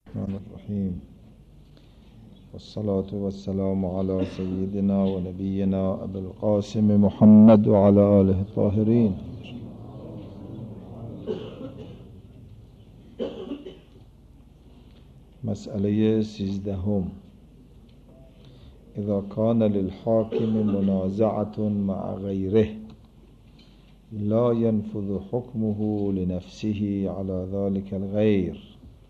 الرحمن الرحیم والصلاة والسلام على سيدنا ونبينا أبي القاسم محمد وعلى آله الطاهرين. مسئله 13. اذا كان للحاكم منازعة مع غيره لا ينفذ حكمه لنفسه على ذلك الغير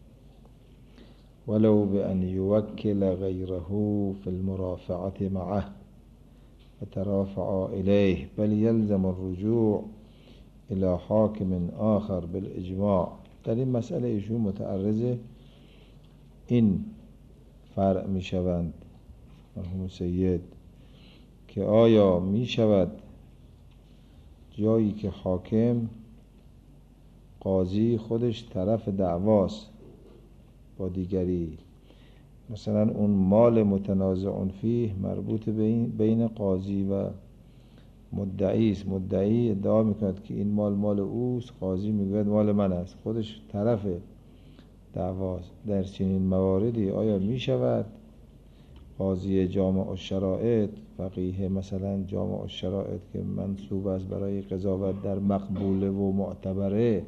ولو بأن يوكل غيره في المرافعة معه فترافع إليه، بل يلزم الرجوع إلى حاكم آخر بالإجماع. در این مسئله ایشون متعرض این فرع می شوند مرحوم سید که آیا می شود جایی که حاکم قاضی خودش طرف دعواست با دیگری، مثلا اون مال متنازع فیه مربوط بین قاضی و مدعی است، مدعی ادعا میکند که این مال اوست، قاضی میگوید مال من است، خودش طرف دعواست. در چنین مواردی آیا میشود قاضی جامع الشرائط، فقیه مثلا جامع الشرائط که منصوب است برای قضاوت در مقبوله و معتبره،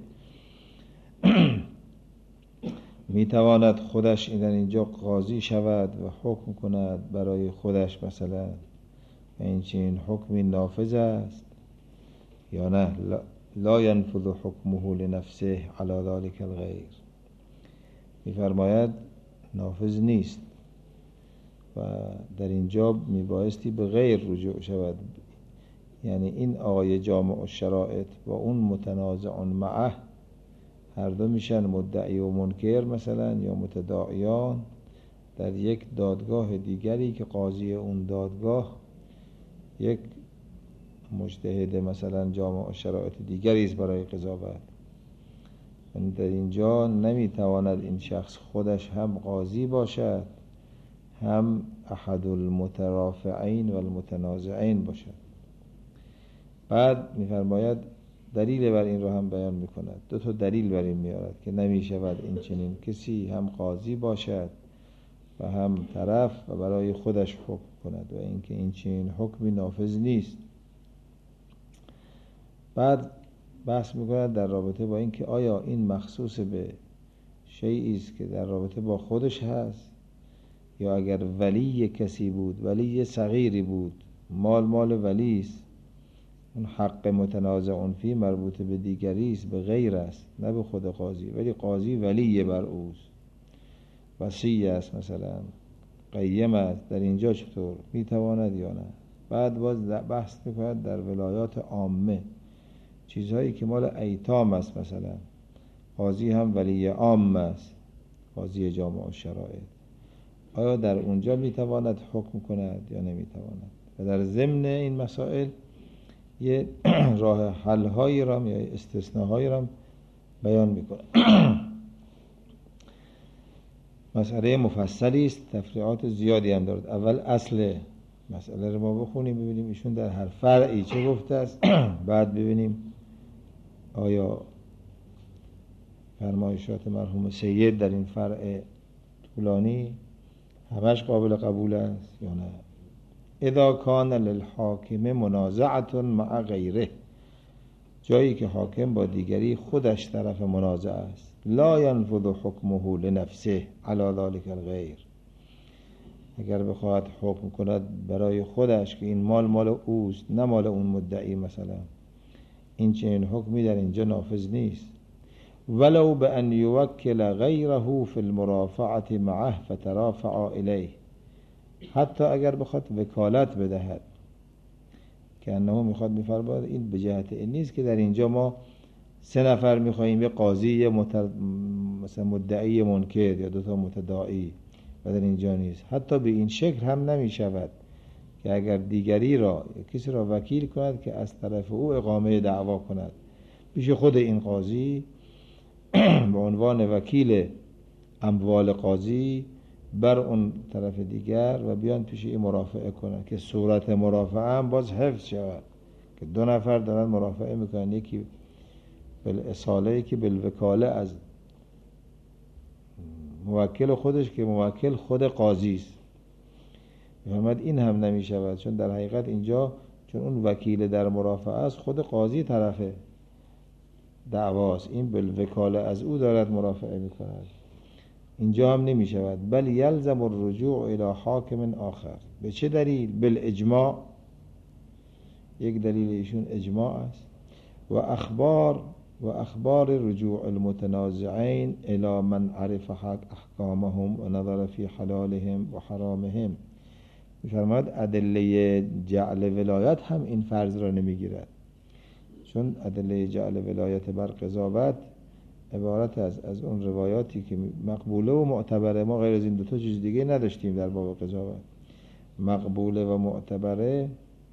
میتواند خودش در اینجا قاضی شود و حکم کند برای خودش مثلا این چنین حکمی نافذ است یا نه؟ لا ينفذ حکمه لنفسه على ذلك الغیر، میفرماید نافذ نیست و در اینجا میبایستی به غیر رجوع شود. یعنی این آقای جامع الشرائط با اون متنازع معه هر دو میشن مدعی و منکر مثلا یا متداعیان در یک دادگاه دیگری که قاضی اون دادگاه یک مجتهد مثلا جامع الشرائط دیگری است برای قضاوت. در اینجا نمیتواند این شخص خودش هم قاضی باشد هم احد المترافعین و المتنازعین باشد. بعد میفرماید دلیل بر این رو هم بیان میکند، دو تا دلیل بر این میارد که نمیشود این چنین کسی هم قاضی باشد و هم طرف و برای خودش حکم کند و اینکه این چنین حکمی نافذ نیست. بعد بحث میکند در رابطه با اینکه آیا این مخصوص به شیئی است که در رابطه با خودش هست یا اگر ولی کسی بود، ولی صغیری بود، مال ولی است، اون حق متنازع فی مربوط به دیگری است، به غیر است نه به خود قاضی، ولی قاضی ولی بر اوست، وصی است مثلا، قیم است، در اینجا چطور میتواند یا نه؟ بعد باز بحث میکند در ولایات عامه، چیزهایی که مال ایتام است، مثلا قاضی هم ولی عام است، قاضی جامع الشرائط، آیا در اونجا میتواند حکم کند یا نمیتواند؟ و در ضمن این مسائل یه راه حل هایی را یا استثناء را بیان میکنه. مسئله مفصلی است، تفریعات زیادی هم دارد. اول اصل مسئله رو ما بخونیم ببینیم ایشون در هر فرعی چه گفته است، بعد ببینیم آیا فرمایشات مرحوم سید در این فرع طولانی همش قابل قبول است یا نه. اذا کان للحاکم منازعة مع غیره، جایی که حاکم با دیگری خودش طرف منازعه است، لا ينفذ حکمه لنفسه علی ذلك الغیر، اگر بخواهد حکم کند برای خودش که این مال اوست نه مال اون مدعی مثلا، این چنین حکمی در اینجا نافذ نیست. ولو بأن يوكل غیره فی المرافعة معه فترافع الیه، حتی اگر بخواد وکالت بدهد، که انه میخواد میفرماید این به جهت این نیست که در اینجا ما 3 نفر میخواییم، یه قاضی مثلا مدعی منکر یا 2 متداعی، و در اینجا نیست. حتی به این شکل هم نمیشود که اگر دیگری را کسی را وکیل کند که از طرف او اقامه دعوا کند پیش خود این قاضی به عنوان وکیل اموال قاضی بر اون طرف دیگر و بیان پیش این مرافعه کنن که صورت مرافعه هم باز حفظ شود، که 2 نفر دارن مرافعه میکنن، یکی بالاصاله یکی بالوکاله از موکل خودش که موکل خود قاضی است. می‌فرماید این هم نمی شود، چون در حقیقت اینجا چون اون وکیل در مرافعه است، خود قاضی طرف دعواست، این بالوکاله از او دارد مرافعه می‌کند. اینجا هم نمی شود. بل یلزم الرجوع الی حاکم آخر. به چه دلیل؟ بالاجماع. یک دلیل ایشون اجماع است. و اخبار رجوع المتنازعین الی من عرف احکامهم و نظر فی حلالهم و حرامهم. می‌فرماید ادله جعل ولایت هم این فرض را نمیگیرد، چون ادله جعل ولایت بر قضاوت عبارت از اون روایاتی که مقبوله و معتبره. ما غیر از این دو تا چیز دیگه نداشتیم در باب قضاوت. مقبوله و معتبره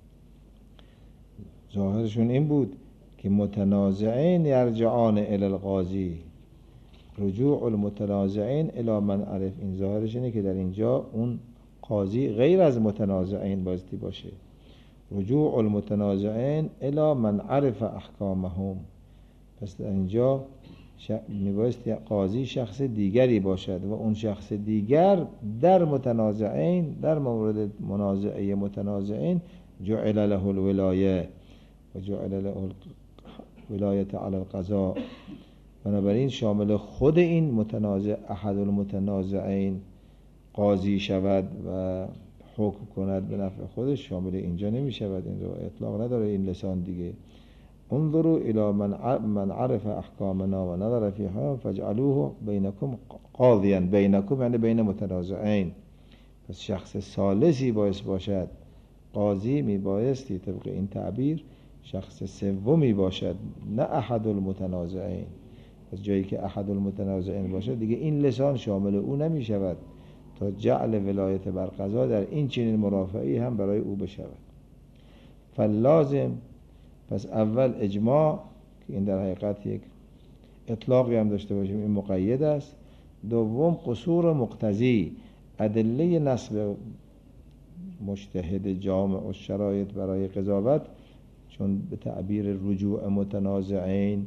ظاهرشون این بود که متنازعین یرجعان الی القاضی، رجوع المتنازعین الی من عرف. این ظاهرش اینه که در اینجا اون قاضی غیر از متنازعین بایستی باشه. رجوع المتنازعین الی من عرف احکامهم. پس در اینجا میبایستی قاضی شخص دیگری باشد و اون شخص دیگر در متنازعین، در مورد منازعه متنازعین، جعل له الولایه و جعل له ولایت علی القضاء. بنابراین شامل خود این متنازع احد المتنازعین قاضی شود و حکم کند به نفع خودش، شامل اینجا نمی شود. این رو اطلاق نداره این لسان دیگه. انظروا الى من عرف احکامنا و نظر فیها فاجعلوه بینکم قاضیا. بینکم یعنی بین متنازعین. پس شخص ثالثی باعث باشد. قاضی می بایستی طبق این تعبیر شخص سومی باشد، نه احد المتنازعین. پس جایی که احد المتنازعین باشد دیگه این لسان شامل او نمی شود تا جعل ولایت بر قضا در این چنین مرافعی هم برای او بشود. فلازم، پس اول اجماع که این در حقیقت یک اطلاقی هم داشته باشیم این مقید است. دوم قصور مقتضی، ادله نصب مجتهد جامع و شرایط برای قضاوت، چون به تعبیر رجوع متنازعین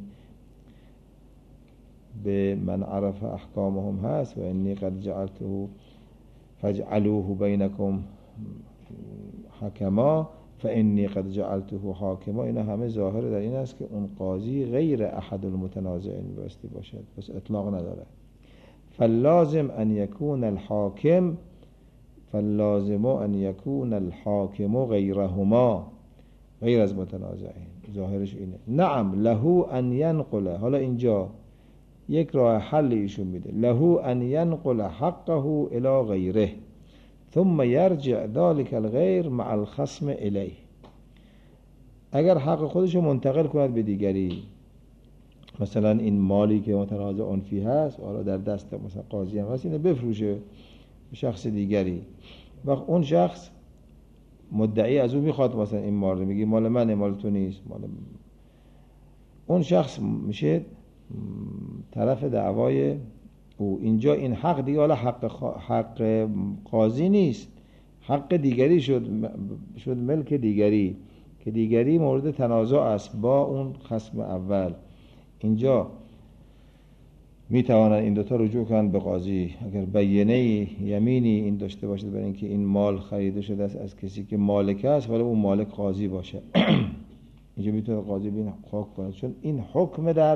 به من عرف احکامهم هست و انی قد جعلته فاجعلوه بینکم حکما فانی قد جعلته حاکما. اینا همه ظاهر در این است که اون قاضی غیر احد المتنازعین بایستی باشد، پس اطلاق نداره. فاللازم ان یکون الحاکم غیرهما، غیر از متنازعین. ظاهرش اینه. نعم له ان ینقل. حالا اینجا یک راه حل ایشون میده. له ان ینقل حقه الی غیره ثم یرجع ذلك الغیر مع الخصم الیه. اگر حق خودشو منتقل کند به دیگری، مثلا این مالی که متنازع فی هست حالا در دست مثلا قاضی هم هست، اینو بفروشه به شخص دیگری، وقت اون شخص مدعی از او میخواد مثلا این مال رو، میگه مال منه، مال تو نیست، مال من. اون شخص میشه طرف دعوای او. اینجا این حق دیگه حالا حق قاضی نیست، حق دیگری شد ملک دیگری که دیگری مورد تنازع است با اون خصم اول. اینجا میتوانند این دوتا رجوع کنند به قاضی اگر بیانه یمینی این داشته باشد برای اینکه این مال خریده شده است از کسی که مالک است، ولی اون مالک قاضی باشه. اینجا میتونه قاضی بین حکم کنه، چون این حکم در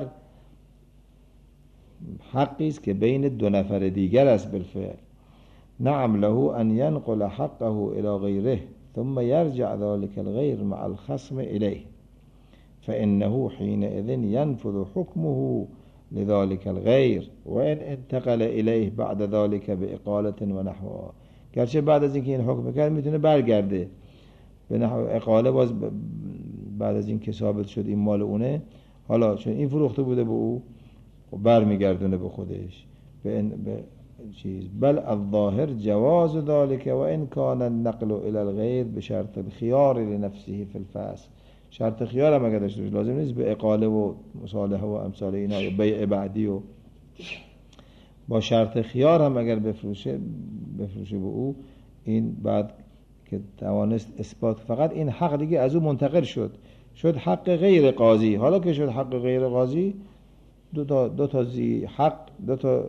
حقی است که بین دو نفر دیگر است بالفعل. نعم له ان ينقل حقه الى غیره ثم یرجع ذلك الغیر مع الخصم الیه فانه حينئذ ينفذ حكمه لذلك الغیر وان انتقل الیه بعد ذلك باقاله و نحوها. گرچه بعد از اینکه این حکم کرد میتونه برگرده به نحو اقاله، باز بعد از اینکه ثابت شد این مال اونه، حالا چون این فروخته بوده به او برمیگردونه به خودش به چیز. بل الظاهر جواز ذلك و ان كان النقل الى الغیر بشرط الخيار لنفسه في الفصل. شرط خیار هم اگر داشته باشه، لازم نیست به اقاله و مصالحه و امثال اینا یا بیع بعدی و با شرط خیار هم اگر بفروشه به او، این بعد که توانست اثبات، فقط این حق دیگه از او منتقل شد حق غیر قاضی. حالا که شد حق غیر قاضی، دو تا حق، دو تا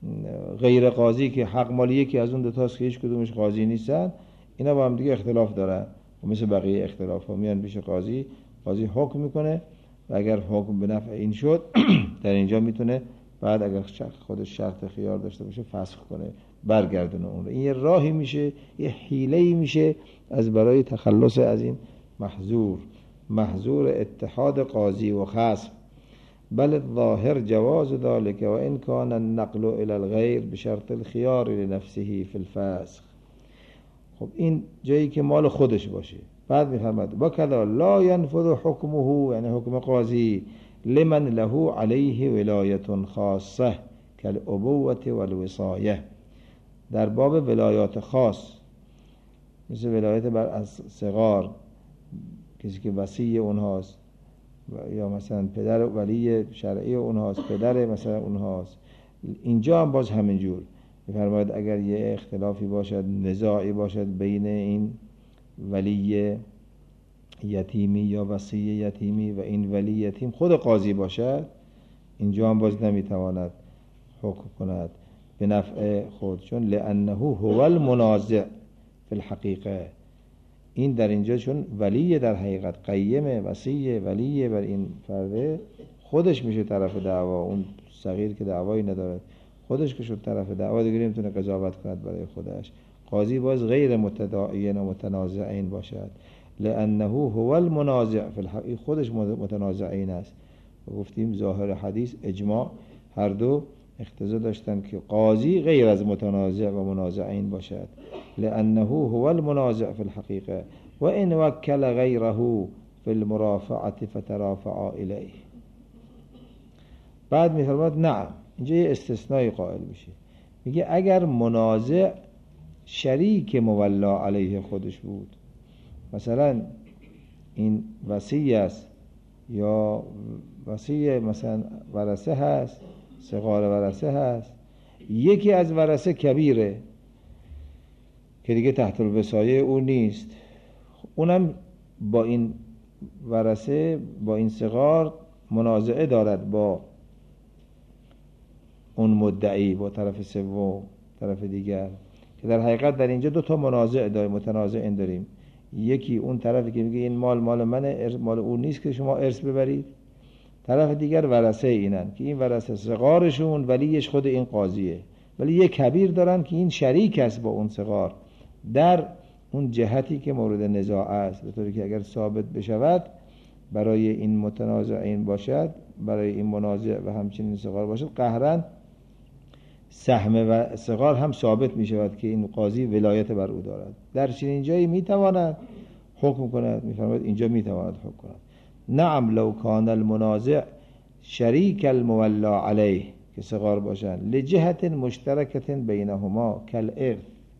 غیر قاضی که حق مال یکی از اون دو تاست که هیچ کدومش قاضی نیستن، اینا با هم دیگه اختلاف دارن و مثل بقیه اختلاف ها میان پیش قاضی، قاضی حکم میکنه و اگر حکم به نفع این شد در اینجا میتونه بعد اگر خودش شرط خیار داشته باشه فسخ کنه، برگردونه اون رو. این یه راهی میشه، یه حیله‌ای میشه از برای تخلص از این محظور اتحاد قاضی و خصم. بل الظاهر جواز ذلك و ان كان النقل الى الغير بشرط الخيار لنفسه في الفسخ. خب این جایی که مال خودش باشه. بعد میفرماد وکذا لا ينفذ حکمه، یعنی حکم قاضی لمن له علیه ولایت خاصه کالابوة والوصایه، در باب ولایات خاص مثل ولایت بر صغار، کسی که وصی اونهاست، یا مثلا پدر ولی شرعی اونهاست، پدر مثلا اونهاست، اینجا هم باز همینجور میفرماید اگر یه اختلافی باشد، نزاعی باشد بین این ولی یتیمی یا وصی یتیمی و این ولی یتیم خود قاضی باشد، اینجا هم باز نمیتواند حکم کند به نفع خود، چون لانه هو المنازع فی الحقیقه، این در اینجا چون ولی در حقیقت قیمه، وصی ولی بر این فرده، خودش میشه طرف دعوا، اون صغیر که دعوایی ندارد خودش که شد طرف دعوا، دیگه نمیتونه قضاوت کند برای خودش. قاضی باز غیر متداعین و متنازعین باشد، لانه هو المنازع فی الحقیقه، خودش متنازعین است. و گفتیم ظاهر حدیث اجماع هر دو اقتضا داشتن که قاضی غیر از متنازع و منازعین باشد، لانه هو المنازع فی الحقیقه و ان وکل غیره فی المرافعه فترافعا الیه. بعد میفرماد نعم، اینجا یه استثنای قائل میشه، میگه اگر منازع شریک مولا علیه خودش بود، مثلا این وصی است یا وصی مثلا ورثه هست، صغار ورثه هست، یکی از ورثه کبیره که دیگه تحت الوصایه اون نیست، اونم با این ورثه با این صغار منازعه دارد با اون مدعی، با طرف سوم، طرف دیگر، که در حقیقت در اینجا دو تا منازع داریم، متنازع داریم. یکی اون طرفی که میگه این مال منه، مال اون نیست که شما ارث ببرید، طرف دیگر ورثه اینن که این ورثه صغارشون ولیش خود این قاضیه، ولی یک کبیر دارن که این شریک است با اون صغار در اون جهتی که مورد نزاع است، به طوری که اگر ثابت بشود برای این متنازعین باشد، برای این منازع و همچنین صغار باشد، قهرن سهم و صغار هم ثابت می شود که این قاضی ولایت بر او دارد. در چنین جایی می تواند حکم کند، می فرماید اینجا می تواند حکم کند. نعم لو کان المنازع شریک المولا علیه، که صغار باشند، لجهت مشترکت بینهما کالارث،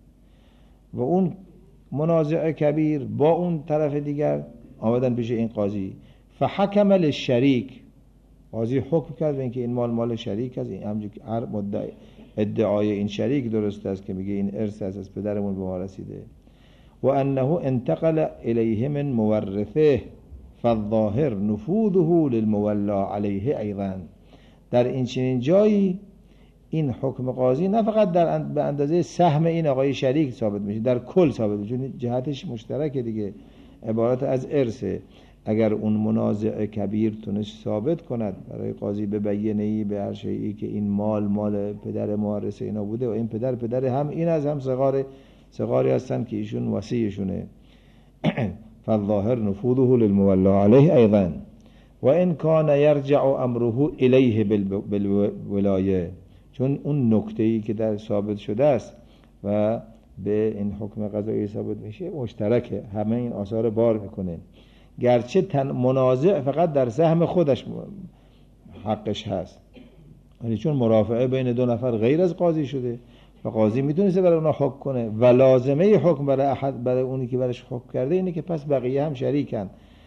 و اون منازع کبیر با اون طرف دیگر آمدن پیش این قاضی، فحکم للشریک، قاضی حکم کرد اینکه این مال شریک است، این همونجوری که هر مدعی ادعای این شریک درست است که میگه این ارث است از پدرمون به ما رسیده، و انه انتقل الیه من مورثه فالظاهر نفوذه للمولا علیه ایضا. در این چنین جایی این حکم قاضی نه فقط به اندازه سهم این آقای شریک ثابت میشه، در کل ثابت میشه، چون جهتش مشترکه دیگه، عبارت از ارثه. اگر اون منازع کبیر تونست ثابت کند برای قاضی به بیانیه‌ای به هر شیئی که این مال پدر موارث اینا بوده و این پدر هم این از هم صغاری هستن که ایشون وصیشونه، فالظاهر نفوذه للمولا علیه ایضا و ان کان یرجع امره الیه بالولایه، چون اون نکته‌ای که در ثابت شده است و به این حکم قضایی ثابت میشه مشترکه، همه این آثار بار میکنه، گرچه منازع فقط در سهم خودش حقش هست، ولی چون مرافعه بین دو نفر غیر از قاضی شده و قاضی میتونسته برای اونا حکم کنه و لازمه حکم برای اونی که برش حکم کرده اینه که پس بقیه هم شریکن.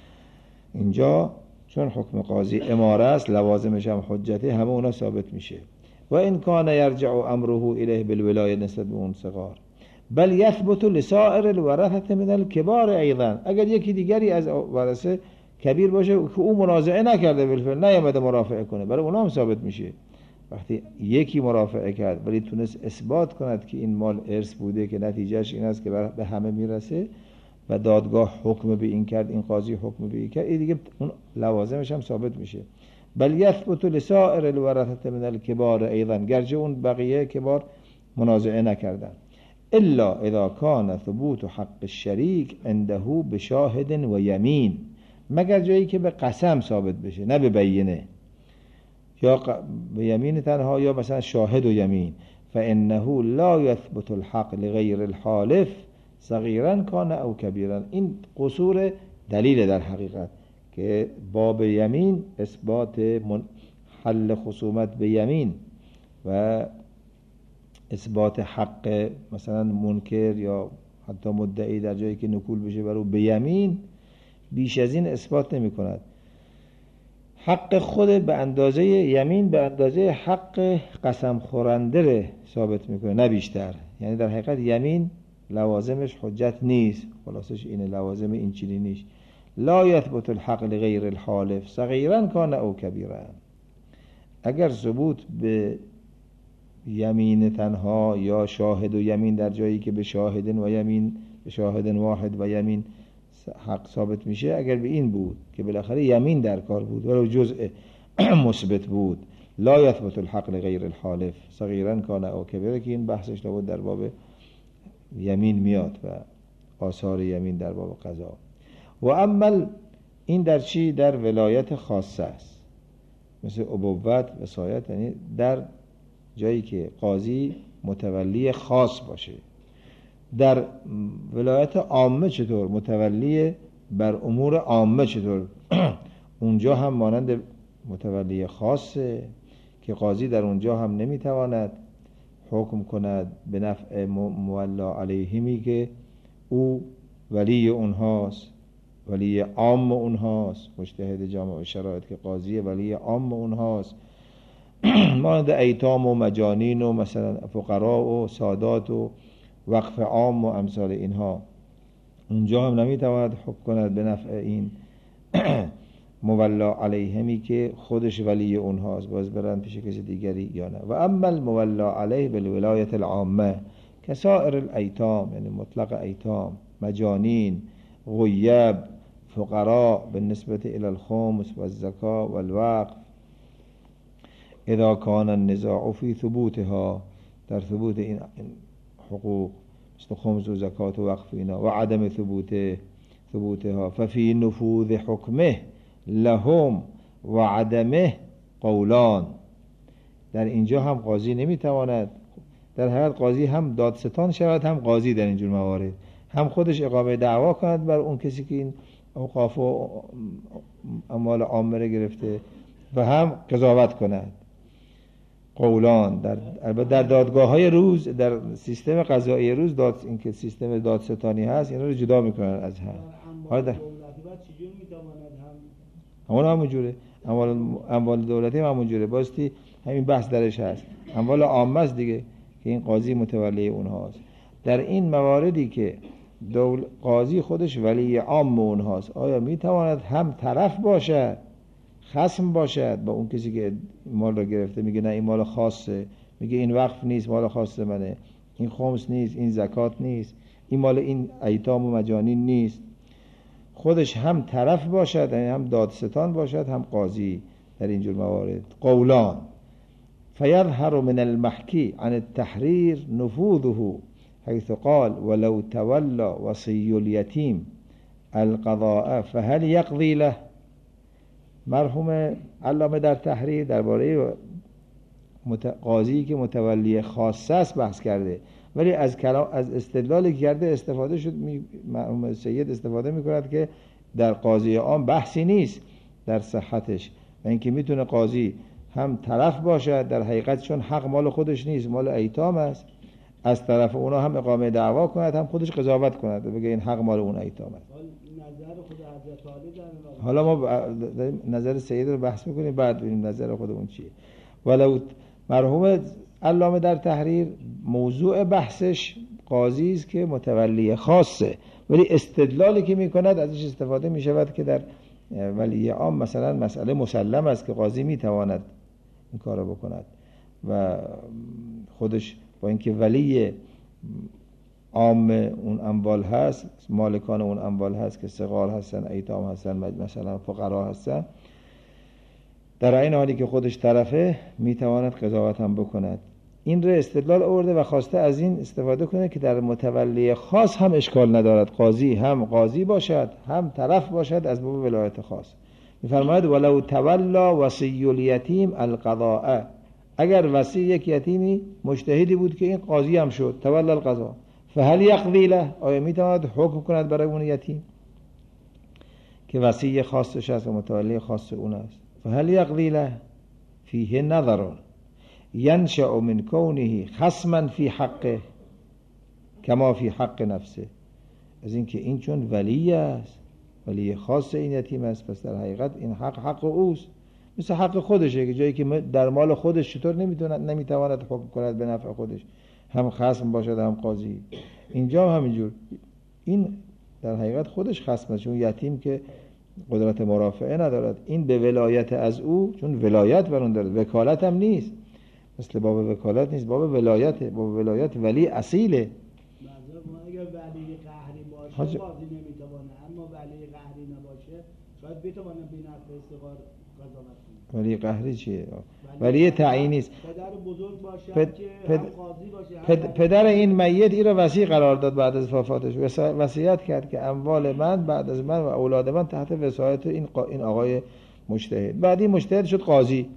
اینجا چون حکم قاضی اماره است، لوازمش هم حجته، همه اونا ثابت میشه. و این کان یرجع امره الیه بالولایه نسبت به اون صغار، بل یثبت لسائر الورثه من الكبار ایضا، اگر یکی دیگری از ورثه کبیر باشه که او منازعه نکرده بالفعل، نیامده مرافعه کنه، برای اونها هم ثابت میشه. وقتی یکی مرافعه کرد ولی تونست اثبات کند که این مال ارث بوده که نتیجهش این است که به همه میرسه و دادگاه حکم به این کرد، این قاضی حکم به این کرد، این دیگه اون لوازمش هم ثابت میشه. بل یثبت لسائر الورثه من الكبار ایضا، گرچه اون بقیه کبار منازعه نکردن. الا اذا کان ثبوت حق الشریک عنده بشاهد و یمین، مگر جایی که به قسم ثابت بشه نه به بینه، یا به یمین تنها یا مثلا شاهد و یمین. فانه لا یثبت الحق لغیر الحالف صغیرا کان او کبیرا. این قصور دلیل در حقیقت که باب یمین اثبات حل خصومت به یمین و اثبات حق مثلا منکر یا حتی مدعی در جایی که نکول بشه برو به یمین، بیش از این اثبات نمی کند. حق خود به اندازه یمین به اندازه حق قسم خورنده ثابت میکنه نه بیشتر. یعنی در حقیقت یمین لوازمش حجت نیست، خلاصش اینه، لوازم این چیزی نیست. لا یثبت الحق لغیر الحالف صغیرا کان او کبیرا. اگر ثبوت به یمین تنها یا شاهد و یمین در جایی که به شاهد و یمین، به شاهد واحد و یمین حق ثابت میشه، اگر به این بود که بالاخره یمین در کار بود ولو جزء مثبت بود، لا یثبت الحق لغیر الحالف صغیرا کان او کبیرا، که این بحثش لابد در باب یمین میاد و آثار یمین در باب قضا. و اما این در چی؟ در ولایت خاصه است، مثل ابوت وصایت، یعنی در جایی که قاضی متولی خاص باشه. در ولایت عامه چطور؟ متولی بر امور عامه چطور؟ اونجا هم مانند متولی خاصه که قاضی در اونجا هم نمیتواند حکم کند به نفع مولا علیهمی که او ولی اونهاست، ولی عام اونهاست، مجتهد جامع شرایط که قاضی ولی عام اونهاست، مانند ایتام و مجانین و مثلا فقرا و سادات و وقف عام و امثال اینها. اونجا هم نمیتواند حکم کند به نفع این مولا علیهمی که خودش ولی اونهاست، باز برن پیش کسی دیگری یا نه. و اما المولا علیه بالولایت العامه کسائر الایتام، یعنی مطلق ایتام، مجانین، غیب، فقراء بالنسبه الى الخمس والزکا والوقف، اذا کان النزاع فی ثبوتها، در ثبوت این حقوق مثل خمس و زکات و وقف اینا، و عدم ثبوتها ففی نفوذ حکمه لهم و عدمه قولان. در اینجا هم قاضی نمیتواند، در حقیقت قاضی هم دادستان شود هم قاضی در اینجور موارد، هم خودش اقامه دعوا کند بر اون کسی که این اوقاف و اموال عامه گرفته و هم قضاوت کند. قولان در دادگاه های روز، در سیستم قضایی روز این که سیستم دادستانی هست اینا رو جدا میکنن از هم. حالا در همون جوره اموال دولتی هم همون جوره، باستی همین بحث درش هست، اموال عامه است دیگه که این قاضی متولی اونهاست. در این مواردی که قاضی خودش ولی عام اونهاست، آیا میتواند هم طرف باشد، خصم باشد با اون کسی که مال را گرفته، میگه نه این مال خاصه، میگه این وقف نیست مال خاص منه، این خمس نیست، این زکات نیست، این مال این ایتام و مجانین نیست، خودش هم طرف باشد، یعنی هم دادستان باشد هم قاضی در اینجور موارد. قولان فیظهر من المحکی عن التحریر نفوذه حيث قال ولو تولى وصي اليتيم القضاء فهل يقضي له. مرحوم علامه در تحریر درباره قاضی که متولی خاصه است بحث کرده، ولی از استدلالی که کرده استفاده شد. مرحوم سید استفاده میکند که در قاضی عام بحثی نیست در صحتش و اینکه میتونه قاضی هم طرف باشد، در حقیقت چون حق مال خودش نیست مال ایتام است، از طرف اونا هم اقامه دعوا کند هم خودش قضاوت کند بگه این حق مال اون ایتام است. حالا ما نظر سید رو بحث میکنیم بعد ببینیم نظر خودمون چیه. ولو مرحوم علامه در تحریر موضوع بحثش قاضی است که متولی خاصه، ولی استدلالی که میکند ازش استفاده میشود که در ولی عام مثلا مسئله مسلم است که قاضی میتواند این کارو بکند. و خودش با اینکه ولی عام اون اموال هست، مالکان اون اموال هست که صغار هستن، ایتام هستن، مثلا فقرا هستن، در این حالی که خودش طرفه میتواند قضاوت هم بکند. این رو استدلال آورده و خواسته از این استفاده کنه که در متولی خاص هم اشکال ندارد، قاضی هم قاضی باشد هم طرف باشد از باب ولایت خاص. میفرماید ولو تولا وصی الیتیم القضاء، اگر وصی یک یتیمی مجتهدی بود که این قاضی هم شد، تولا القضاء، فهل یقضی له، آیا میتواند حکم کند برای اون یتیم که وصی خاصش است و متولی خاص اون است؟ فهل یقضی له فیه نظر ینشأ من کونه خصما فی حقه کما فی حق نفسه، از اینکه این چون ولی است، ولی خاص این یتیم است، پس در حقیقت این حق اوست، مثل حق خودشه که جایی که در مال خودش چطور نمیتواند حکم کند به نفع خودش، هم خصم باشد هم قاضی، اینجا هم همینجور، این در حقیقت خودش خصم است، چون یتیم که قدرت مرافعه ندارد، این به ولایت از او، چون ولایت بر اون دارد، وکالت هم نیست، مثل باب وکالت نیست، باب ولایته، باب ولایت ولی اصیله. اگر ولی قهری باشه قاضی نمیتونه، اما ولی قهری نباشه شاید بتونه بی‌نفع استقرار قضاوت کنه. ولی قهری چیه؟ ولی تعیینی است. پدر بزرگ باشه که هم قاضی باشه، پدر این میت این را وصی قرار داد، بعد از وفاتش وصیت کرد که اموال من بعد از من و اولاد من تحت وصایت این آقای مجتهد. بعد این مجتهد شد قاضی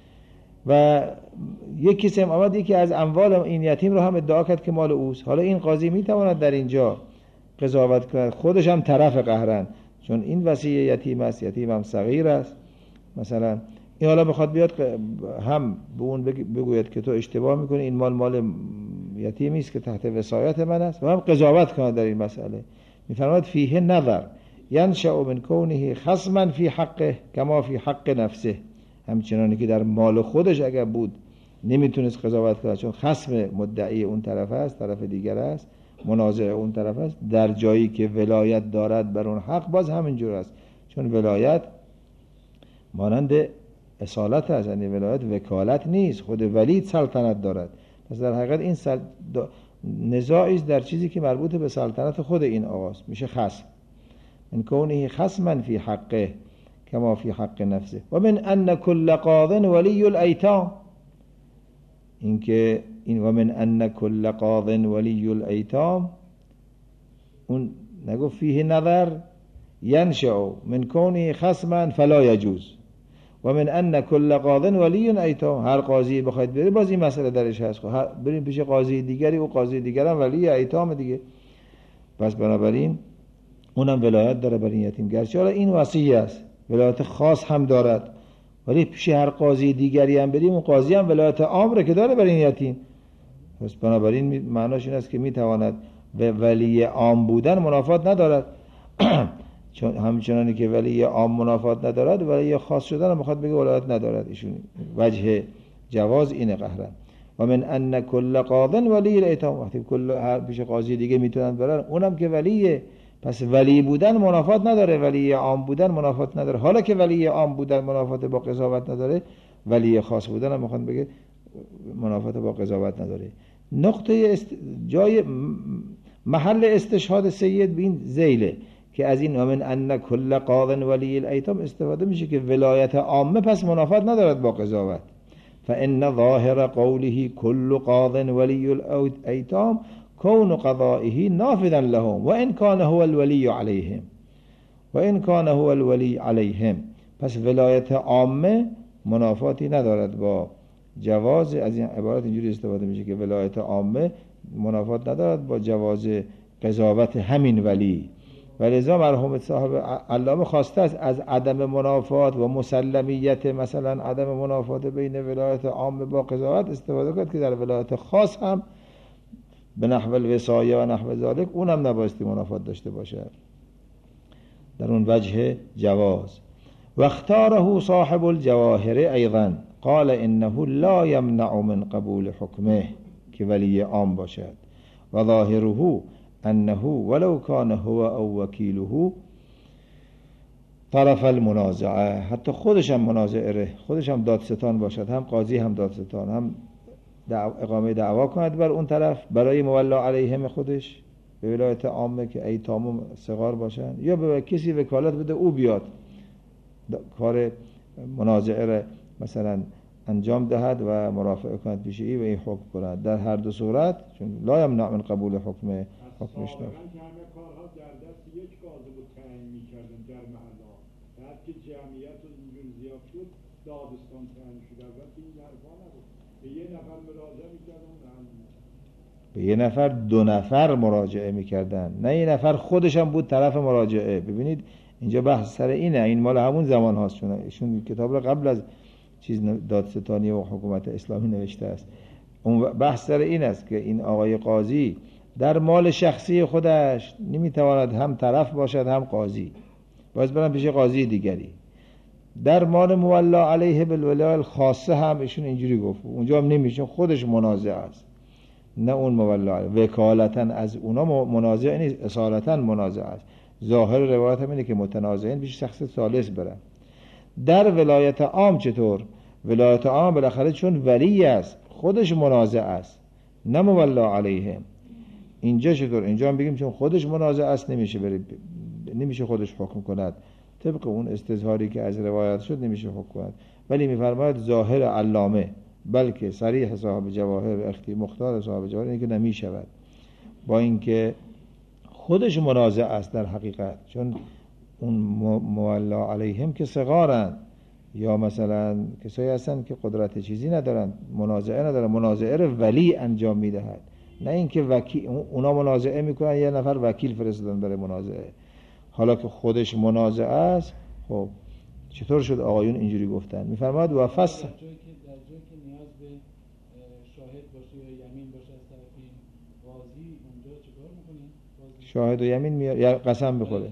و یک کسی هم آمد یکی از اموال این یتیم رو هم ادعا کرد که مال اوست. حالا این قاضی میتواند در اینجا قضاوت کند، خودش هم طرف قهرن، چون این وصی یتیم است، یتیم هم صغیر است، مثلا این حالا بخواد بیاد هم به اون بگوید که تو اشتباه میکنی، این مال یتیمی است که تحت وصایت من است، و هم قضاوت کند در این مسئله. میفرماید فیه نظر ینشأ من کونه خصما فی حقه کما فی حق نفسه، همچنانی که در مال خودش اگر بود نمیتونست قضاوت کنه، چون خصم مدعی اون طرف است، طرف دیگر است، منازع اون طرف است، در جایی که ولایت دارد بر اون حق باز همینجور است، چون ولایت مانند اصالت است، یعنی ولایت وکالت نیست، خود ولی سلطنت دارد. پس در حقیقت این نزاعی است در چیزی که مربوط به سلطنت خود این آقاست، میشه خصم، من کونه خصما فی حقه کما فی حق نفسه. و من ان کل قاض ولی الایتام، اینکه این و من ان کل قاض ولی الایتام، اون نگو فیه نظر ینشأ من کونه خصما فلا یجوز، و من ان کل قاض ولی الایتام، هر قاضی بخواید بره باز این مسئله درش هست، بریم پیش قاضی دیگری، او قاضی دیگر هم ولی ایتام دیگه، پس بنابراین اونم ولایت داره بر این یتیم، گرچه حالا این وصی است، ولایت خاص هم دارد، ولی پیش هر قاضی دیگری هم بریم اون قاضی هم ولایت عام که داره بر این یتیم. پس بنابراین معناش این است که میتواند به ولی عام بودن منافات ندارد چون همچنانی که ولی عام منافات ندارد، ولی خاص شدن هم بخواد بگه ولایت ندارد، ایشون وجه جواز اینه قهرن. و من ان کل قاض ولی الایتام، وقتی کل هر پیش قاضی دیگه میتونن برن، اونم که ولیه، پس ولی بودن منافات نداره، ولی عام بودن منافات نداره. حالا که ولی عام بودن منافات با قضاوت نداره، ولی خاص بودن هم میخوان بگه منافات با قضاوت نداره. نقطه جای محل استشهاد سید بین ذیله که از این ومن ان کل قاض ولی الایتام استفاده میشه که ولایت عامه پس منافات ندارد با قضاوت. فان ظاهر قوله کل قاض ولی الایتام کون قضائه نافذا لهم وان كان هو الولي عليهم وان كان هو الولي عليهم، پس ولایت عامه منافاتی ندارد با جواز، از این عبارت اینجوری استفاده میشه که ولایت عامه منافات ندارد با جواز قضاوت همین ولی. ولذا مرحوم صاحب علامه خواسته است از عدم منافات و مسلمیت، مثلا عدم منافات بین ولایت عامه با قضاوت استفاده کرد که در ولایت خاص هم به نحو الوصایه و نحو ذالک اونم نبایستی منافات داشته باشد، در اون وجه جواز. و اختاره صاحب الجواهر ایضا قال انه لا یمنع من قبول حکمه، که ولی عام باشد، و ظاهره انه ولو کان هو او وکیله طرف المنازعه، حتی خودش هم منازعه، خودش هم دادستان باشد، هم قاضی هم دادستان هم اقامه دعوا کند بر اون طرف برای مولا علیهم خودش به ولایت عامه که ایتام و صغار باشن، یا به کسی وکالت بده او بیاد کار منازعه را مثلا انجام دهد و مرافعه کند پیش ای و این حکم کند. در هر دو صورت چون لا یمنع من قبول حکمش همه کارها در دست یک قاضی بود تعیین می‌کردن در محلات. بعد که جمعیت اینجور زیاد شد دادستان تعیین شد. البته این حرفا نبود. به یه نفر مراجعه می‌کردن، به یه نفر دو نفر مراجعه می‌کردن، نه یه نفر خودش هم بود طرف مراجعه. ببینید اینجا بحث سر اینه، این مال همون زمان هاست، چون ایشون کتاب را قبل از چیز دادستانی و حکومت اسلامی نوشته است. اون بحث سر این است که این آقای قاضی در مال شخصی خودش نمیتواند هم طرف باشد هم قاضی، باید برن پیش قاضی دیگری. در مال مولا علیه بالولایه الخاصه هم ایشون اینجوری گفت، اونجا هم نمیشه، خودش منازع است، نه اون مولا علیه. وکالتا از اونا منازع نیست، اصالتا منازع است. ظاهر روایت هم اینه که متنازعین پیش شخص ثالث برن. در ولایت عام چطور؟ ولایت عام بالاخره چون ولی است خودش منازع است، نه مولا علیه. اینجا چطور؟ اینجا هم بگیم چون خودش منازع است نمیشه خودش حکم کند، طبق اون استظهاری که از روایت شد نمیشه حکم کند. ولی میفرماید ظاهر علامه بلکه صریح صاحب جواهر مختار صاحب جواهر اینه که نمیشود، با اینکه خودش منازع است در حقیقت، چون اون مولا علیهم که صغارن یا مثلا کسایی هستن که قدرت چیزی ندارن، منازعه ندارن، منازعه رو ولی انجام میدهد، نه اینکه وکیل. اونا منازعه میکنن یه نفر وکیل فرستادن برای منازعه، حالا که خودش منازعه است. خب چطور شد آقایون اینجوری گفتن؟ میفرماید و فصل در جایی که نیاز به شاهد باشه یا یمین باشه از طرف قاضی، اونجا چیکار میکنه؟ شاهد و یمین میاره یا قسم بخوره.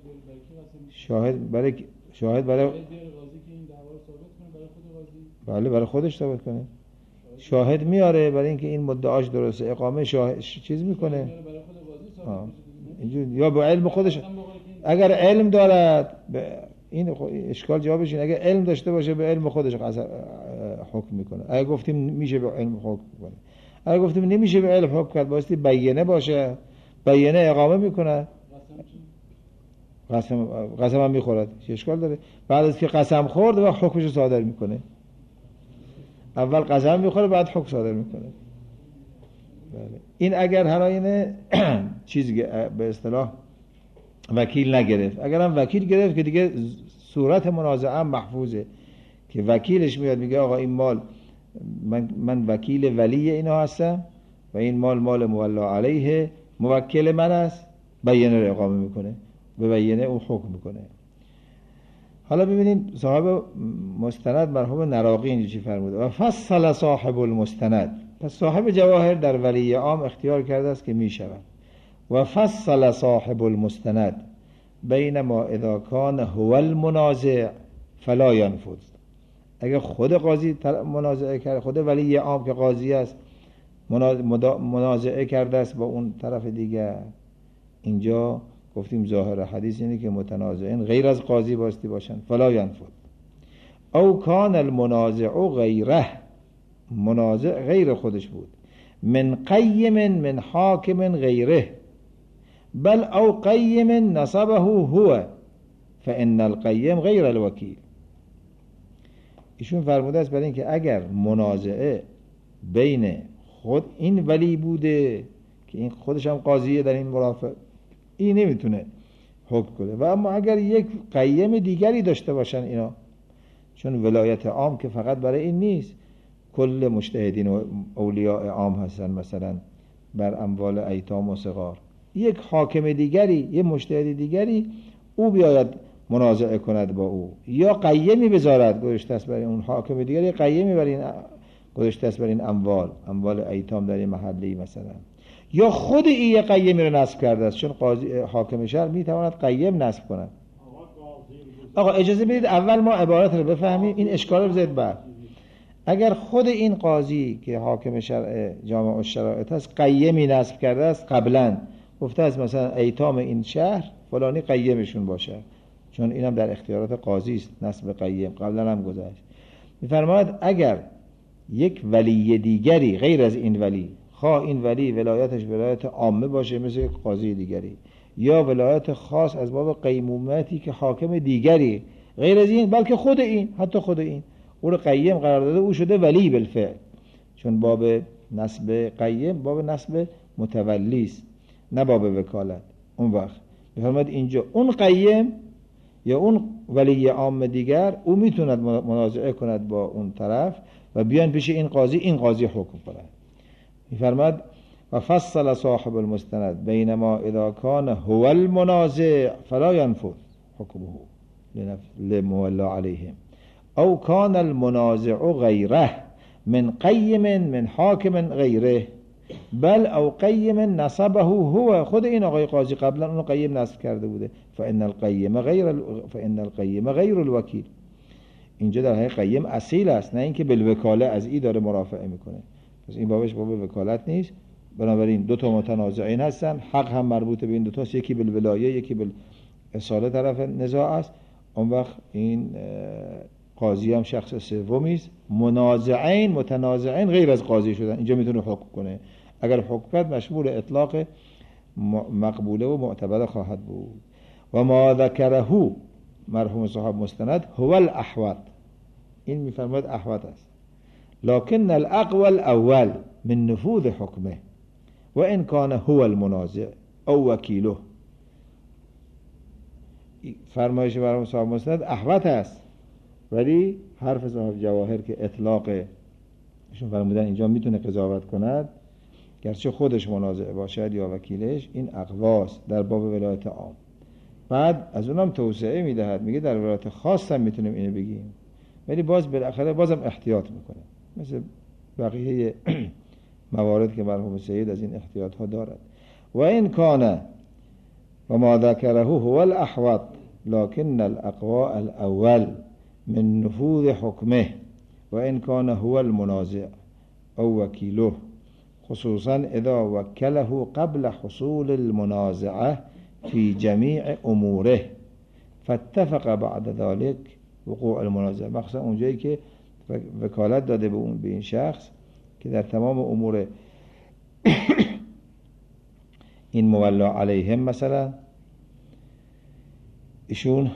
شاهد برای قاضی که این دعوا رو ثابت کنه، برای خود قاضی بله برای خودش ثابت کنه. شاهد میاره برای اینکه این مدعاش درسته، اقامه شاهد چیز میکنه برای خود قاضی ثابت، یا به علم خودش. اگر علم دارد این اشکال جوابش اینه، اگر علم داشته باشه به علم خودش حکم میکنه. اگر گفتیم میشه به علم حکم کنه، اگر گفتیم نمیشه به علم حکم کرد بایستی بیینه باشه، بیینه اقامه میکنه. قسم هم میخورد، چه اشکال داره؟ بعد از که قسم خورد و حکمش صادر میکنه. اول قسم میخوره بعد حکم صادر میکنه. بله. این اگر هر آینه چیزی به اصطلاح وکیل نگرفت، اگر هم وکیل گرفت که دیگه صورت منازعه محفوظه، که وکیلش میاد میگه آقا این مال من وکیل ولی اینا هستم و این مال مولا علیه موکل من است، بیانه رو اقامه میکنه، به بیانه اون حکم میکنه. حالا ببینیم صاحب مستند مرحوم نراقی اینجا چی فرموده. و فصل صاحب المستند، پس صاحب جواهر در ولی عام اختیار کرده است که میشود. و فصل صاحب المستند بینما اذا کان هو المنازع فلا ينفذ. اگر خود قاضی منازعه کرده، خود ولی عام که قاضی است منازعه کرده است با اون طرف دیگر، اینجا گفتیم ظاهر حدیث اینه که متنازعین غیر از قاضی باستی باشن، فلا ينفذ. او کان المنازع غیره، منازع غیر خودش بود، من قیم من حاکم غیره، بل او قیم نصبه هو فان القیم غیر الوکیل. ایشون فرموده است برای اینکه اگر منازعه بین خود این ولی بوده که این خودش هم قاضیه در این مرافع، این نمیتونه حکم کنه، و اما اگر یک قیم دیگری داشته باشن اینا، چون ولایت عام که فقط برای این نیست، کل مجتهدین و اولیاء عام هستن مثلا بر اموال ایتام و صغار، یک حاکم دیگری، یک مجتهد دیگری او بیاید منازعه کند با او، یا قیمی بذارد گذاشته است برای اون حاکم دیگری، قیمی برای این گذاشته است برای این اموال ایتام در این محلی مثلا، یا خود این قیمی رو نصب کرده است، چون قاضی حاکم شهر میتواند قیم نصب کند. آقا اجازه بدید اول ما عبارت رو بفهمیم، این اشکال رو بذارید بعد. اگر خود این قاضی که حاکم شرع جامع الشرایط است قیمی نصب کرده است، قبلا گفته است مثلا ایتام این شهر فلانی قیمشون باشه، چون اینم در اختیارات قاضی است نصب قیم، قبلا هم گذشت. میفرماید اگر یک ولی دیگری غیر از این ولی، خواه این ولی ولایتش ولایت عامه باشه مثل یک قاضی دیگری، یا ولایت خاص از باب قیمومتی که حاکم دیگری غیر از این، بلکه خود این، حتی خود این او رو قیم قرار داده، او شده ولی بالفعل. چون باب نسب قیم باب نسب متولی است نه باب وکالت. اون وقت بفرماید اینجا اون قیم یا اون ولی عام دیگر او میتوند منازعه کند با اون طرف و بیان پیش این قاضی حکم کند. میفرماید و فصل صاحب المستند بینما اذا کان هو المنازع فلا ينفذ حکمه لمولا علیهم او کان المنازع غیره من قیم من حاکم غیره بل او قیم نصبه هو، خود این آقای قاضی قبلا اونو قیم نصب کرده بوده. فإن القیم غیر الوکیل. اینجا در حقیقت قیم اصیل است، نه اینکه بالوکاله از این داره مرافعه میکنه. پس این بابش باب وکالت نیست. بنابراین دو تا متنازعین هستن، حق هم مربوط به این دو تاست، یکی بالولایه یکی بالاصاله طرف نزاع است. اون وقت این قاضی هم شخص سومی است. متنازعین غیر از قاضی شدن، اینجا میتونه حکم کنه. اگر حکم کرد مشمول اطلاق مقبوله و معتبر خواهد بود. و ما ذکره مرحوم صاحب مستند هو الاحوط، این میفرماید احوط است. لكن الاقوى الاول من نفوذ حکمه و ان کان هو المنازع او وکیله. فرمایش مرحوم صاحب مستند احوط است، ولی حرف صاحب جواهر که اطلاق ایشون فرمودن اینجا میتونه قضاوت کند گرچه خودش منازع باشد یا وکیلش، این اقواست در باب ولایت عام. بعد از اونم توسعه میدهد، میگه در ولایت خاص هم میتونیم اینو بگیم، ولی باز بالاخره بازم احتیاط میکنه مثل بقیه موارد که مرحوم سید از این احتیاط ها دارد. و این کانه و ما ذکره هو الاحوط لكن الاقوى الاول من نفوذ حکمه و این کان هو المنازع او وکیله خصوصا اذا وکله قبل حصول المنازعه في جميع اموره فاتفق بعد ذلك وقوع المنازعه. مخصوصا اونجایی که وکالت داده به این شخص که در تمام امور این مولا علیهم مثلا ایشون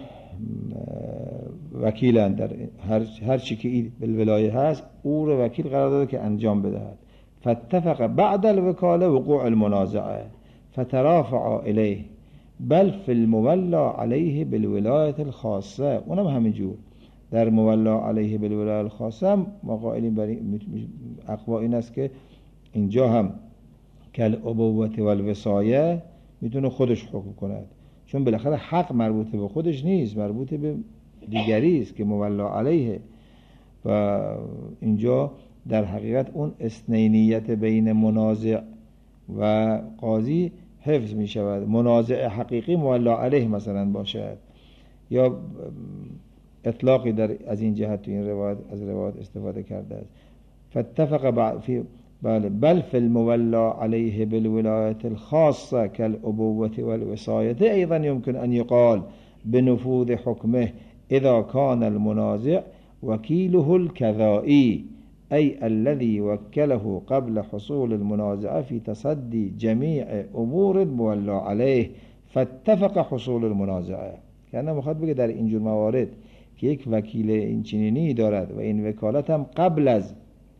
وکیلن در هر چی که این بالولایه هست او رو وکیل قرار داده که انجام بدهد. فاتفق بعد الوکاله وقوع المنازعه فترافع الیه بل فی المولا علیه بالولایت الخاصه. اونم همینجور در مولا علیه بالولایت الخاصه هم ما قائلیم برای اقوا این است که اینجا هم کل ابوت و الوصایه میتونه خودش حکم کند، چون بالاخره حق مربوط به خودش نیست، مربوط به دیگری است که مولا علیه. و اینجا در حقیقت اون اثنینیت بین منازع و قاضی حفظ می شود. منازع حقیقی مولا علیه مثلا باشد یا اطلاقی از این جهت تو این روایت از روایت استفاده کرده است. فاتفق بل فی المولا علیه بالولایت الخاصه كالابوة والوصایة ایضا يمكن ان يقال بنفوذ حکمه اذا كان المنازع وكيله الكذائي أي الذي وكله قبل حصول المنازعة في تصدي جميع أمور المولى عليه فاتفق حصول المنازعة. یعنی مخاطب بگه در اینجور موارد که یک وکیل این چنینی دارد و این وکالت هم قبل از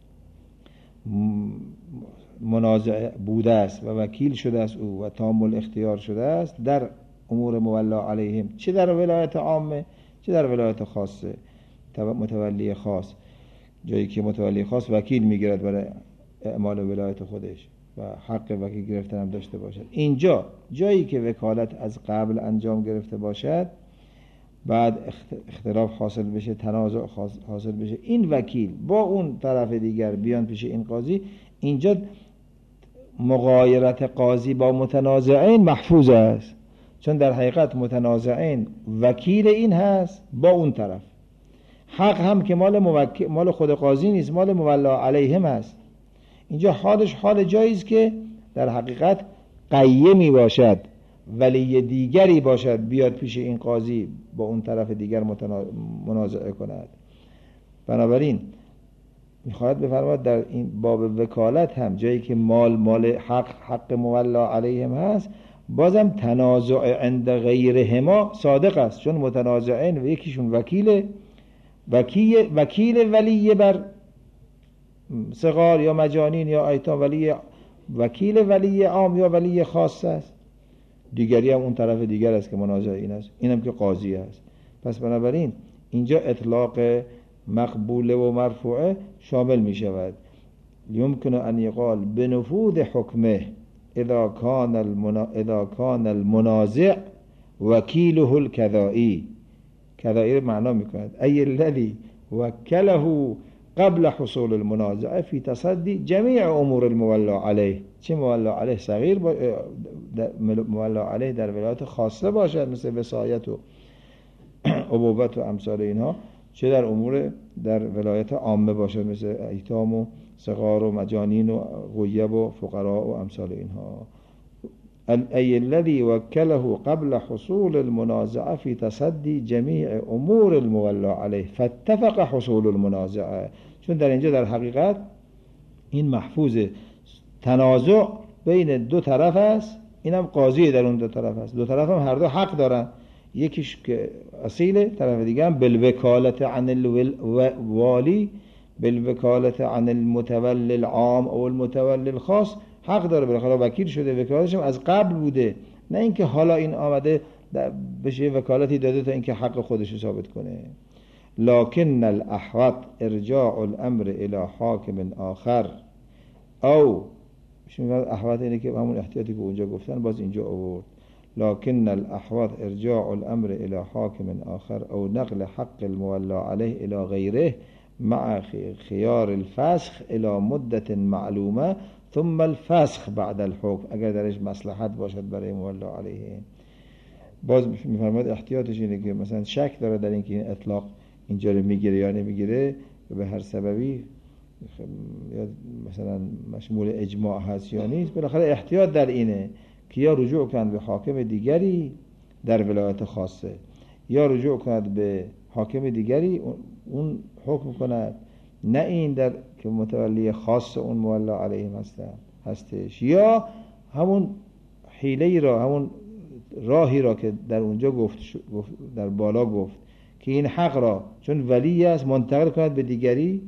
منازعه بوده است و وکیل شده است او و تام الاختیار شده است در امور مولا علیهم، چه در ولایت عامه چه در ولایت خاصه، متولی خاص، جایی که متولی خاص وکیل میگیرد برای اعمال ولایت خودش و حق وکیل گرفتن هم داشته باشد. اینجا جایی که وکالت از قبل انجام گرفته باشد بعد اختلاف حاصل بشه، تنازع حاصل بشه، این وکیل با اون طرف دیگر بیان پیش این قاضی، اینجا مغایرت قاضی با متنازعین محفوظ است، چون در حقیقت متنازعین وکیل این هست با اون طرف، حق هم که مال خود قاضی نیست، مال مولا علیهم هست. اینجا حالش حال جاییست که در حقیقت قیمی باشد، ولی دیگری باشد بیاد پیش این قاضی با اون طرف دیگر منازعه کند. بنابراین میخواهد بفرماید در این باب وکالت هم جایی که مال حق مولا علیهم هست، بازم تنازع عند غیرهما صادق است، چون متنازعین و یکیشون وکیل ولی بر صغار یا مجانین یا ایتام، وکیل ولی عام یا ولی خاص است، دیگری هم اون طرف دیگر است که منازع این است، اینم که قاضی است. پس بنابراین اینجا اطلاق مقبوله و مرفوعه شامل می شود. یمکن ان یقال بنفوذ حکمه اذا کان المنازع وکیله الکذایی. کذایی معنا می کند ای الذی وکله قبل حصول المنازعه فی تصدی جمیع امور المولا علیه، چه مولا علیه صغیر مولا علیه در ولایت خاصه باشد مثل وصایت و ابوبت و امثال اینها، چه در امور در ولایت عامه باشد مثل ایتام و صغار و مجانین و غیب و فقراء و امثال اینها. ای الذی وکله قبل حصول المنازعه فی تصدی جمیع امور المولا علیه فاتفق حصول المنازعه. چون در اینجا در حقیقت این محفوظ تنازع بین دو طرف است، اینم قاضی در اون دو طرف است، دو طرف هم هر دو حق دارن، یکیش که اصیله، طرف دیگه هم بالوکالت عن الوالی، بالوکالت عن المتولی العام او المتولی الخاص حق داره، بالاخره وکیل شده، وکالتش هم از قبل بوده، نه اینکه حالا این آمده بشه وکالتی داده تا اینکه حق خودش رو ثابت کنه. لكن الاحوط ارجاع الامر الى حاکم آخر، او احوط اینه که همون احتیاطی که اونجا گفتن باز اینجا آورد. لكن الاحوط ارجاع الامر الى حاکم آخر او نقل حق المولا علیه الى غیره مع خیار الفسخ الى مدت معلومه ثم الفسخ بعد الحکم، اگر درش مصلحت باشد برای مولا علیه. باز میفرماید احتیاطش اینه که مثلا شک داره در اینکه این اطلاق اینجا رو میگیره یا نمیگیره و به هر سببی یا مثلا مشمول اجماع هست یا نیست، بالاخره احتیاط در اینه که یا رجوع کند به حاکم دیگری در ولایت خاصه، یا رجوع کند به حاکم دیگری اون حکم کند، نه این در که متولی خاص اون مولا علیهم هستش، یا همون حیله‌ای را، همون راهی را که در اونجا گفت در بالا گفت که این حق را چون ولی است منتقل کند به دیگری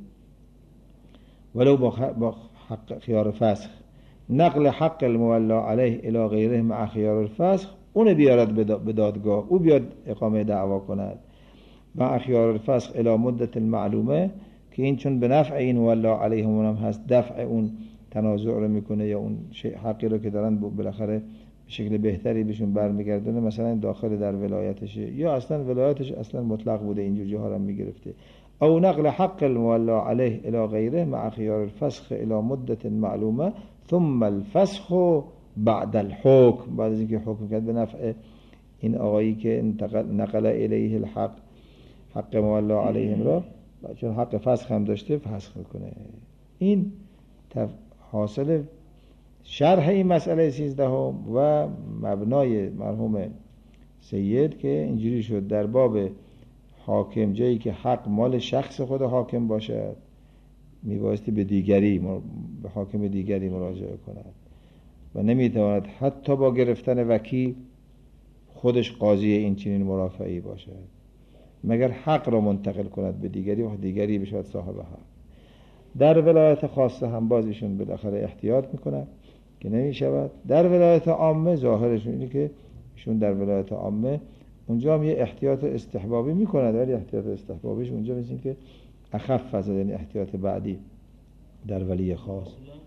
ولو با حق خیار فسخ، نقل حق المولا علیه الی غیره مع خیار الفسخ، اون بیارد به دادگاه، او بیاد اقامه دعوا کند مع خیار الفسخ الی مدت المعلومه، که این چون به نفع این مولا علیهم هم هست دفع اون تنازع رو میکنه یا اون حقی رو که دارن بالاخره به شکل بهتری بهشون برمیگردونه، مثلا داخل در ولایتشه یا اصلا ولایتش اصلا مطلق بوده اینجور جاها رو میگرفته. او نقل حق المولا علیه الی غیره مع خیار الفسخ الی مدت معلومه ثم الفسخ بعد الحکم، بعد از اینکه حکم کرد به نفع این آقایی که نقل الیه الحق حق مولا علیهم را، چون حق فسخ هم داشته فسخ میکنه. این حاصل شرح این مسئله 13 و مبنای مرحوم سید که اینجوری شد در باب حاکم جایی که حق مال شخص خود حاکم باشد میبایستی به حاکم دیگری مراجعه کند و نمیتواند حتی با گرفتن وکیل خودش قاضی این چنین مرافعی باشد مگر حق را منتقل کند به دیگری و دیگری بشود صاحب حق. در ولایت خاصه هم بازیشون بالاخره احتیاط میکنن که نمیشود. در ولایت عامه ظاهرشون اینه که ایشون در ولایت عامه اونجا هم یه احتیاط استحبابی میکنند، ولی احتیاط استحبابیش اونجا مثل که اخف از این احتیاط بعدی در ولی خاص.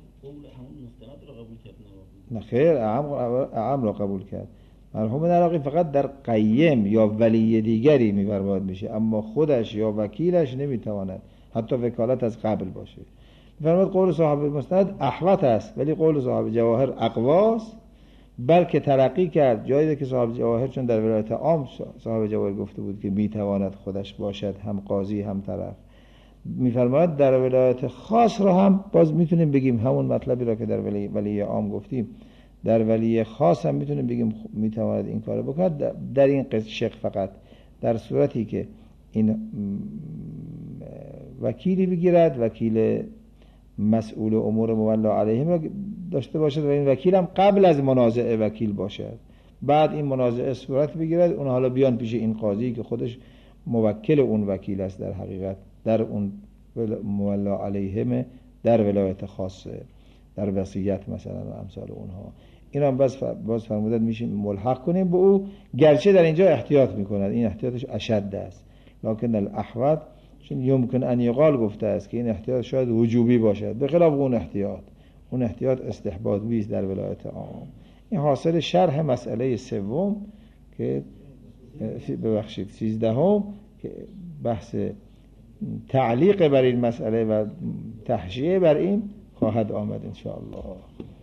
نه خیر، اعم را قبول کرد. مرحوم عراقی فقط در قیم یا ولی دیگری می‌فرماید میشه، اما خودش یا وکیلش نمیتواند حتی وکالت از قبل باشه. می‌فرماید قول صاحب مستند احوط است، ولی قول صاحب جواهر اقواست، بلکه ترقی کرد جایی که صاحب جواهر چون در ولایت عام صاحب جواهر گفته بود که میتواند خودش باشد هم قاضی هم طرف، می‌فرماید در ولایت خاص را هم باز میتونیم بگیم همون مطلبی را که در ولی عام گفتیم در ولی خاص هم میتونیم بگیم میتواند این کارو بکند، در این شق فقط در صورتی که این وکیلی بگیرد، وکیل مسئول امور مولا علیهم داشته باشد و این وکیل هم قبل از منازعه وکیل باشد. بعد این منازعه صورت بگیرد، اون حالا بیان پیش این قاضی که خودش موکل اون وکیل است در حقیقت در اون مولا علیهم در ولایت خاصه، در وصیت مثلا و امثال اونها. این هم باز فرمودن میشه ملحق کنیم به او، گرچه در اینجا احتیاط میکند، این احتیاطش اشد است، لکن الاحوط چون یمکن ان یقال گفته است که این احتیاط شاید وجوبی باشد، به خلاف اون احتیاط استحبابی است در ولایت عام. این حاصل شرح مسئله سوم که ببخشید 13 که بحث تعلیق بر این مسئله و تحشیه بر این خواهد آمد ان شاء الله.